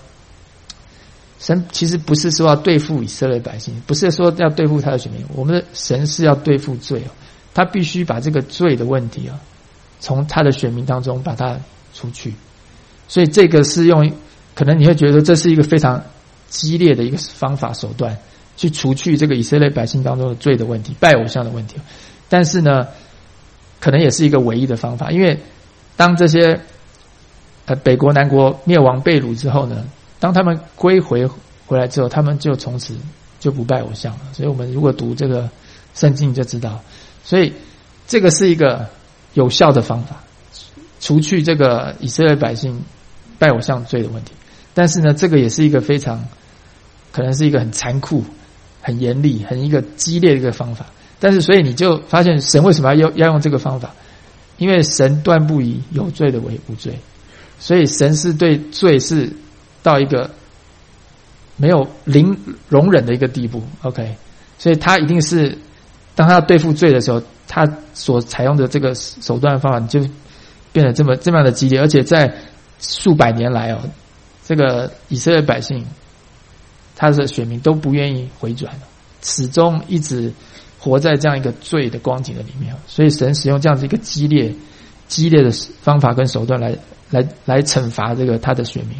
实不是说要对付以色列百姓，不是说要对付他的选民，我们的神是要对付罪哦，他必须把这个罪的问题啊，从他的选民当中把它出去。所以这个是可能你会觉得这是一个非常激烈的一个方法手段，去除去这个以色列百姓当中的罪的问题，拜偶像的问题。但是呢，可能也是一个唯一的方法，因为当这些北国南国灭亡被掳之后呢，当他们归回来之后，他们就从此就不拜偶像了。所以我们如果读这个圣经就知道，所以这个是一个有效的方法，除去这个以色列百姓拜偶像罪的问题。但是呢，这个也是一个非常可能是一个很残酷、很严厉、很一个激烈的一个方法。但是所以你就发现神为什么要用这个方法？因为神断不以有罪的为无罪，所以神是对罪是到一个没有零容忍的一个地步。 OK， 所以他一定是当他要对付罪的时候，他所采用的这个手段方法就变得这么样的激烈。而且在数百年来哦，这个以色列百姓他的选民都不愿意回转，始终一直活在这样一个罪的光景的里面。所以神使用这样子一个激烈的方法跟手段来惩罚这个他的选民。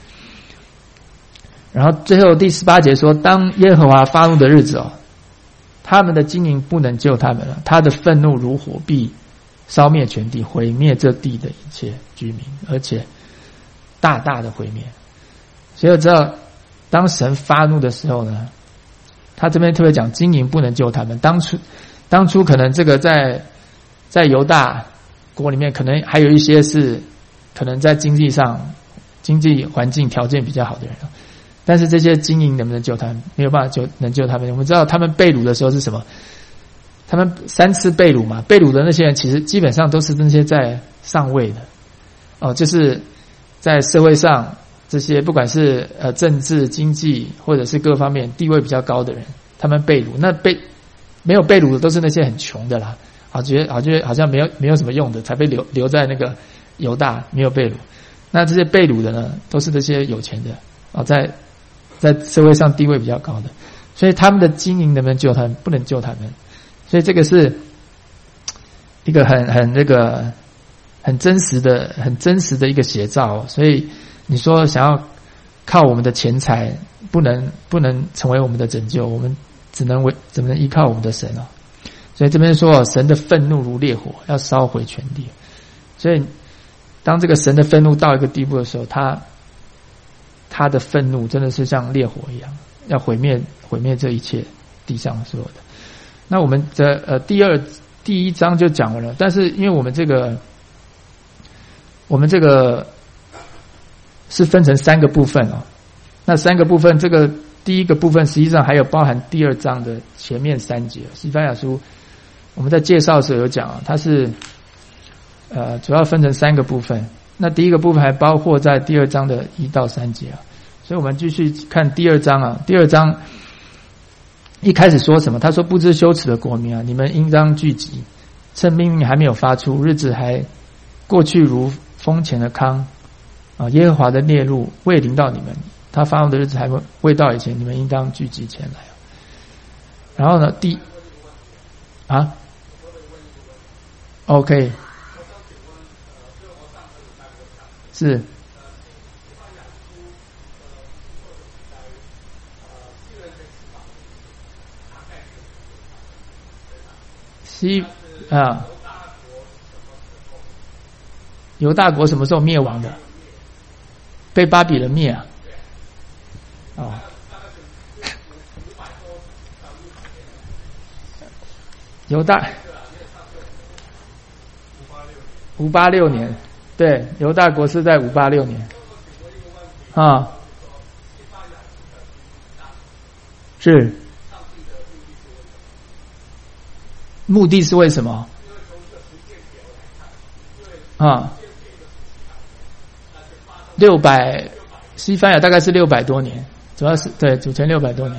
然后最后第18节说，当耶和华发怒的日子哦，他们的经营不能救他们了，他的愤怒如火，必烧灭全地，毁灭这地的一切居民，而且大大的毁灭。所以我知道当神发怒的时候呢，他这边特别讲经营不能救他们。当初可能这个在犹大国里面，可能还有一些是可能在经济环境条件比较好的人，但是这些经营能不能救他们？没有办法能救他们。我们知道他们被掳的时候是什么？他们3次被掳嘛，被掳的那些人其实基本上都是那些在上位的哦，就是在社会上这些不管是政治经济或者是各方面地位比较高的人，他们被掳。那没有被掳的都是那些很穷的啦，觉得好像没有什么用的，才被留在那个犹大，没有被掳。那这些被掳的呢，都是这些有钱的啊，在社会上地位比较高的，所以他们的经营能不能救他们？不能救他们。所以这个是一个很真实的一个写照。所以你说想要靠我们的钱财，不能成为我们的拯救，我们只能依靠我们的神哦。所以这边说神的愤怒如烈火，要烧毁全地。所以当这个神的愤怒到一个地步的时候，他的愤怒真的是像烈火一样，要毁灭这一切地上所有的。那我们的第一章就讲完了，但是因为我们这个是分成3个部分哦。那3个部分，这个第一个部分实际上还有包含第2章的前面3节。西番雅书我们在介绍的时候有讲啊，它是主要分成3个部分。那第一个部分还包括在第2章的1到3节啊。所以我们继续看第2章啊。第2章一开始说什么？他说：“不知羞耻的国民啊，你们应当聚集，趁命令还没有发出，日子还过去如风前的糠啊。耶和华的烈怒未临到你们，他发怒的日子还未到以前，你们应当聚集前来。”然后呢OK 是犹大国什么时候灭亡的？被巴比伦灭啊！犹大586年，对，犹大国是在586年啊，是目的是为什么啊？600西番雅大概是600多年，主要是对主前600多年。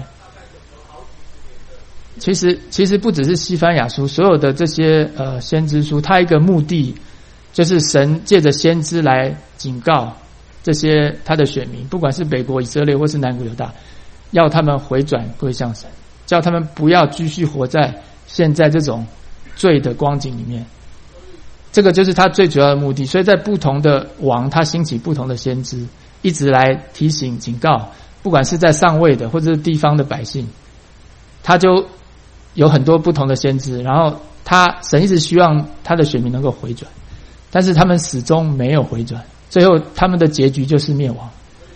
其实不只是西番雅书，所有的这些先知书，它一个目的就是神借着先知来警告这些他的选民，不管是北国以色列或是南国犹大，要他们回转归向神，叫他们不要继续活在现在这种罪的光景里面。这个就是他最主要的目的。所以在不同的王，他兴起不同的先知，一直来提醒警告，不管是在上位的或者是地方的百姓，他就有很多不同的先知，然后神一直希望他的选民能够回转，但是他们始终没有回转，最后他们的结局就是灭亡。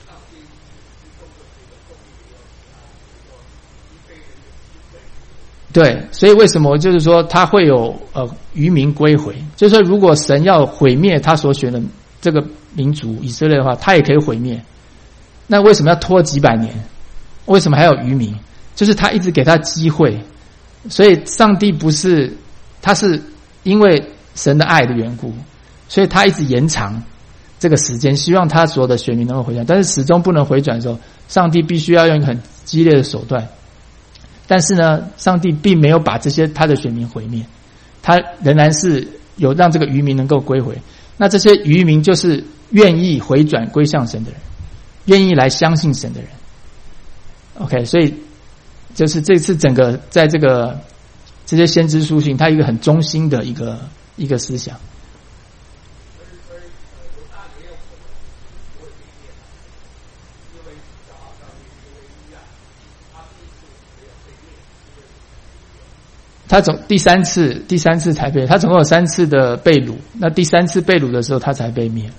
对，所以为什么就是说他会有渔民归回，就是说如果神要毁灭他所选的这个民族以色列的话，他也可以毁灭。那为什么要拖几百年？为什么还有渔民？就是他一直给他机会。所以上帝他是因为神的爱的缘故，所以他一直延长这个时间，希望他所有的选民能够回转，但是始终不能回转的时候，上帝必须要用一个很激烈的手段。但是呢，上帝并没有把这些他的选民毁灭，他仍然是有让这个渔民能够归回。那这些渔民就是愿意回转归向神的人，愿意来相信神的人。OK， 所以就是这次整个在这些先知书信，它一个很中心的一个思想。他第三次才被，他总共有3次的被掳，那第3次被掳的时候，他才被灭。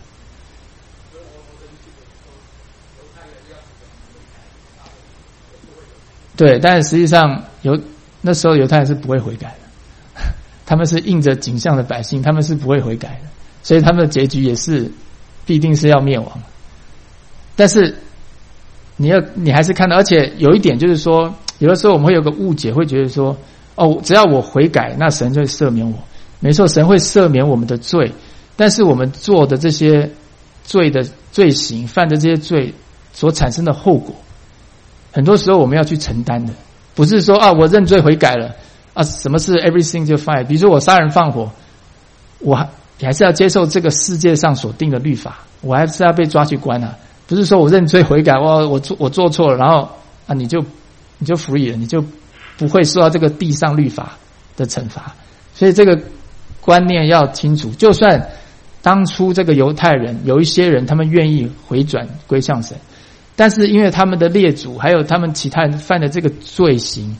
对，但是实际上那时候犹太人是不会悔改的，他们是应着景象的百姓，他们是不会悔改的，所以他们的结局也是必定是要灭亡。但是你还是看到，而且有一点就是说，有的时候我们会有个误解，会觉得说，只要我悔改，那神就会赦免我。没错，神会赦免我们的罪，但是我们做的这些罪的罪行，犯的这些罪所产生的后果，很多时候我们要去承担的，不是说我认罪悔改了什么是 everything 就 fine。比如说我杀人放火，我还是要接受这个世界上所定的律法，我还是要被抓去关啊。不是说我认罪悔改，我做错了，然后你就 free 了，你就不会受到这个地上律法的惩罚。所以这个观念要清楚。就算当初这个犹太人有一些人他们愿意回转归向神，但是因为他们的列祖还有他们其他人犯的这个罪行，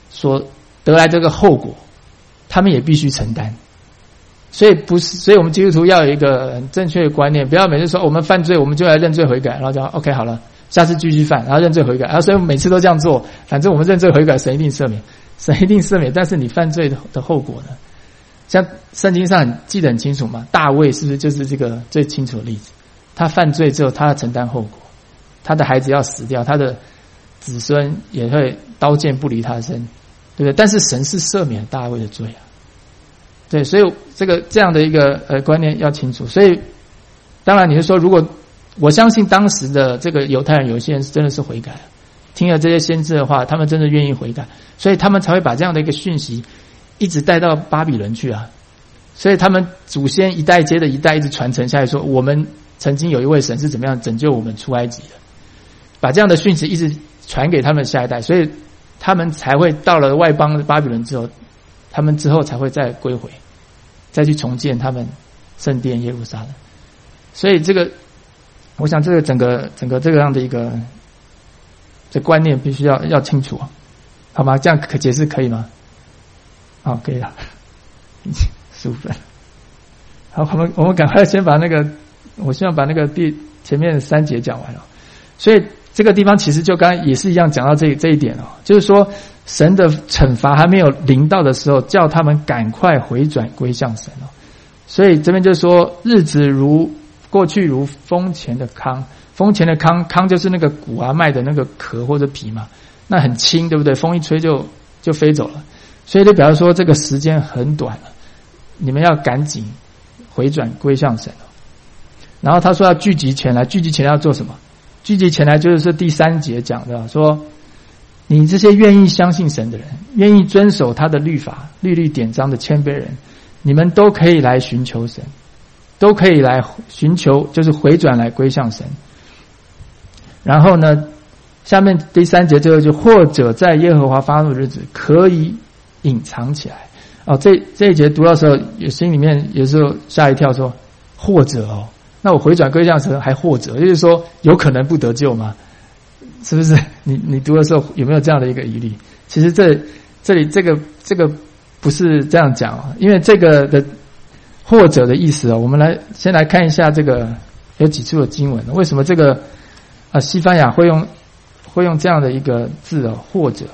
所得来这个后果，他们也必须承担。所以我们基督徒要有一个很正确的观念，不要每次说我们犯罪我们就来认罪悔改，然后就 OK 好了，下次继续犯，然后认罪悔改，然后所以每次都这样做，反正我们认罪悔改，神一定赦免，神一定赦免。但是你犯罪的后果呢？像圣经上记得很清楚嘛，大卫是不是就是这个最清楚的例子？他犯罪之后，他要承担后果，他的孩子要死掉，他的子孙也会刀剑不离他身，对不对？但是神是赦免大卫的罪啊。对，所以这样的一个观念要清楚。所以当然你是说，如果我相信当时的这个犹太人有一些人真的是悔改了，听了这些先知的话，他们真的愿意悔改，所以他们才会把这样的一个讯息一直带到巴比伦去啊。所以他们祖先一代接着一代一直传承下来，说我们曾经有一位神是怎么样拯救我们出埃及的，把这样的讯息一直传给他们下一代，所以他们才会到了外邦的巴比伦之后，他们之后才会再归回，再去重建他们圣殿耶路撒冷。所以我想这个整个这个样的一个这观念必须要清楚啊，好吗？这样解释可以吗？好，可以了，已经15分。好，我们赶快先把我希望把前面3节讲完了。所以这个地方其实就刚刚也是一样讲到这一点哦，就是说神的惩罚还没有临到的时候，叫他们赶快回转归向神哦。所以这边就说日子过去如风前的糠，风前的糠就是那个谷啊麦的那个壳或者皮嘛，那很轻，对不对？风一吹就飞走了。所以就表示说这个时间很短了，你们要赶紧回转归向神哦。然后他说要聚集前来，聚集前来要做什么？聚集前来就是第3节讲的，说你这些愿意相信神的人，愿意遵守他的律法、律例典章的谦卑人，你们都可以来寻求神，都可以来寻求，就是回转来归向神。然后呢，下面第3节最后就或者在耶和华发怒的日子可以隐藏起来。这一节读到的时候，心里面有时候吓一跳，说或者那我回转归向神还或者，就是说有可能不得救吗？是不是？你读的时候有没有这样的一个疑虑？其实这里这个不是这样讲，因为这个的或者的意思我们先来看一下这个有几处的经文，为什么这个西番雅会用这样的一个字或者。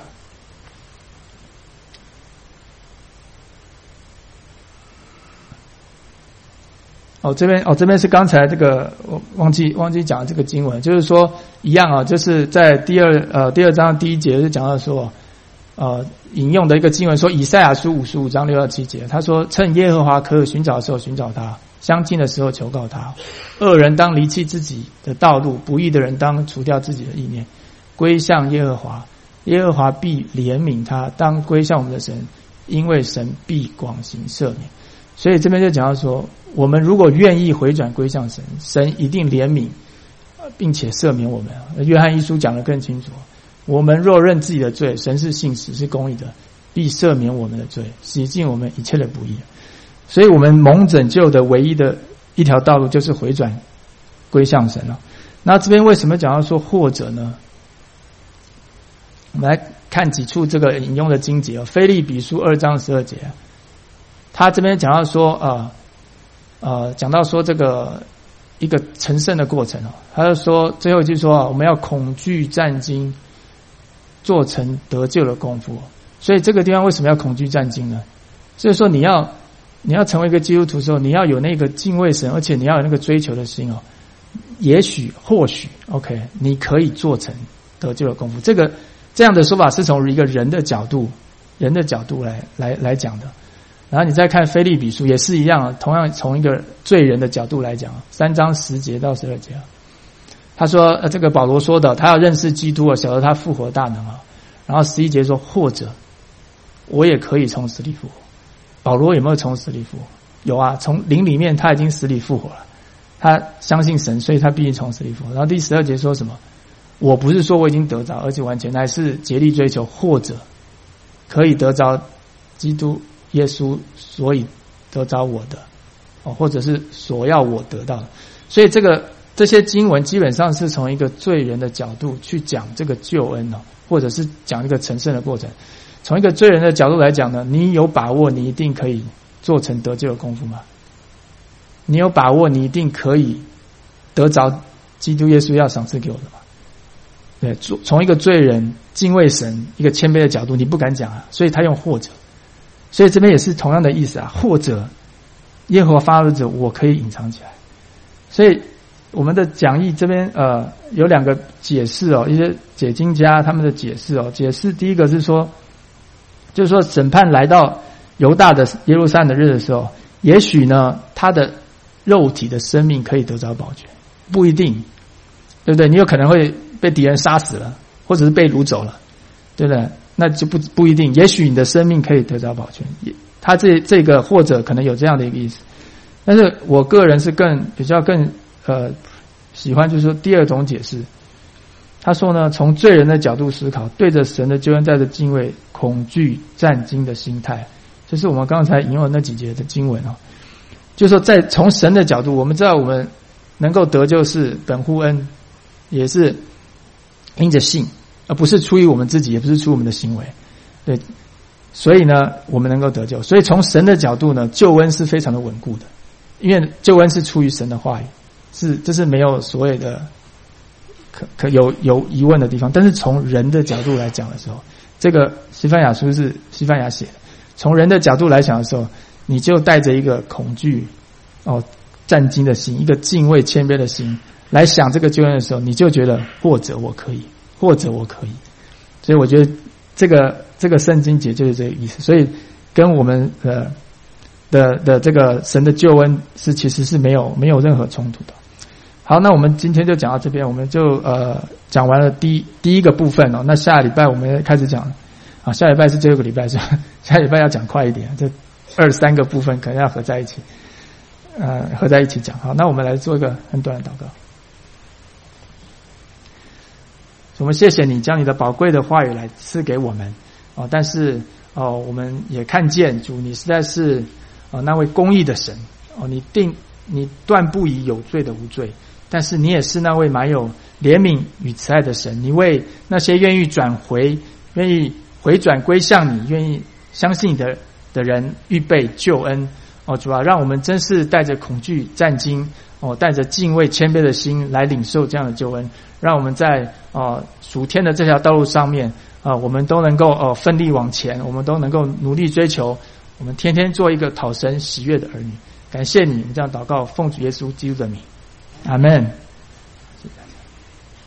这边是刚才这个我忘记讲这个经文，就是说一样就是在第二章第1节就讲到说引用的一个经文，说以赛亚书55章6到7节，他说趁耶和华可以寻找的时候寻找他，相近的时候求告他。恶人当离弃自己的道路，不义的人当除掉自己的意念，归向耶和华，耶和华必怜悯他，当归向我们的神，因为神必广行赦免。所以这边就讲到说，我们如果愿意回转归向神，神一定怜悯并且赦免我们。约翰一书讲得更清楚，我们若认自己的罪，神是信实是公义的，必赦免我们的罪，洗净我们一切的不义。所以我们蒙拯救的唯一的一条道路就是回转归向神了。那这边为什么讲到说或者呢？我们来看几处这个引用的经节腓立比书2章12节，他这边讲到说讲到说这个一个成圣的过程他就说最后一句说我们要恐惧战惊，做成得救的功夫。所以这个地方为什么要恐惧战惊呢？就是说你要成为一个基督徒的时候，你要有那个敬畏神，而且你要有那个追求的心也许或许 OK 你可以做成得救的功夫。这样的说法是从一个人的角度来讲的。然后你再看腓立比书也是一样，同样从一个罪人的角度来讲，3章10节到12节他说这个保罗说的，他要认识基督晓得他复活大能然后11节说或者我也可以从死里复活。保罗有没有从死里复活？有啊，从灵里面他已经死里复活了，他相信神，所以他必须从死里复活。然后第12节说什么？我不是说我已经得着而且完全，乃是竭力追求，或者可以得着基督耶稣，所以得着我的或者是所要我得到的。所以这些经文基本上是从一个罪人的角度去讲这个救恩或者是讲一个成圣的过程。 从一个罪人的角度来讲呢，你有把握你一定可以做成得救的功夫吗？你有把握你一定可以得着基督耶稣要赏赐给我的吗？对，从一个罪人敬畏神一个谦卑的角度，你不敢讲啊，所以他用或者，所以这边也是同样的意思啊，或者耶和华发怒者我可以隐藏起来。所以我们的讲义这边有两个解释哦，一些解经家他们的解释哦，解释第一个是说，就是说审判来到犹大的耶路撒冷的日的时候，也许呢他的肉体的生命可以得着保全，不一定，对不对？你有可能会被敌人杀死了，或者是被掳走了，对不对？那就不一定，也许你的生命可以得着保全。他这个或者可能有这样的一个意思，但是我个人是比较更喜欢就是说第二种解释。他说呢，从罪人的角度思考，对着神的救恩带着敬畏、恐惧、战惊的心态，这是我们刚才引用的那几节的经文哦。就是说从神的角度，我们知道我们能够得救是本乎恩，也是因着信，而不是出于我们自己，也不是出于我们的行为。对，所以呢我们能够得救。所以从神的角度呢，救恩是非常的稳固的，因为救恩是出于神的话语，这是没有所谓的可有疑问的地方。但是从人的角度来讲的时候，这个西番雅书是西番雅写的，从人的角度来讲的时候，你就带着一个恐惧战惊的心，一个敬畏谦卑的心来想这个救恩的时候，你就觉得或者我可以，或者我可以。所以我觉得这个圣经节就是这个意思，所以跟我们的这个神的救恩其实是没有任何冲突的。好，那我们今天就讲到这边，我们就讲完了第一个部分哦。那下礼拜我们开始讲啊，下礼拜是最后一个礼拜，是吧？下礼拜要讲快一点，这2-3个部分可能要合在一起讲。好，那我们来做一个很短的祷告。我们谢谢你将你的宝贵的话语来赐给我们但是我们也看见主你实在是那位公义的神你断不以有罪的无罪，但是你也是那位满有怜悯与慈爱的神，你为那些愿意转回、愿意回转归向你、愿意相信你的人预备救恩主啊，让我们真是带着恐惧战惊带着敬畏谦卑的心来领受这样的救恩，让我们在属天的这条道路上面我们都能够奋力往前，我们都能够努力追求，我们天天做一个讨神喜悦的儿女。感谢你，我们这样祷告，奉主耶稣基督的名，阿们。